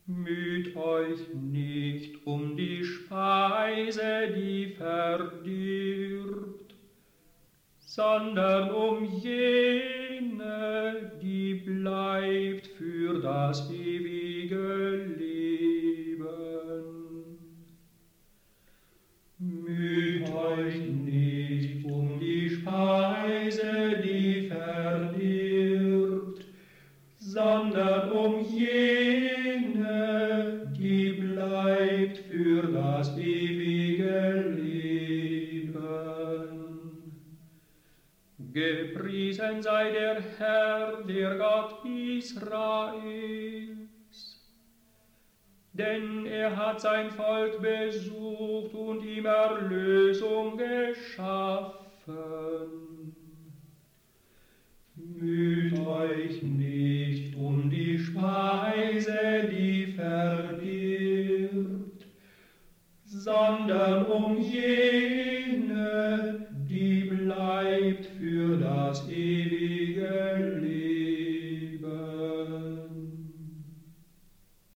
Müht euch nicht um die Speise, die verdirbt, sondern um jene, die bleibt für das ewige Leben. Müht euch nicht um die Speise, die verdirbt, sondern um jene, die bleibt für das ewige Leben. Gepriesen sei der Herr, der Gott Israels, denn er hat sein Volk besucht und ihm Erlösung geschaffen. Müht euch nicht um die Speise, die verdirbt, sondern um jene,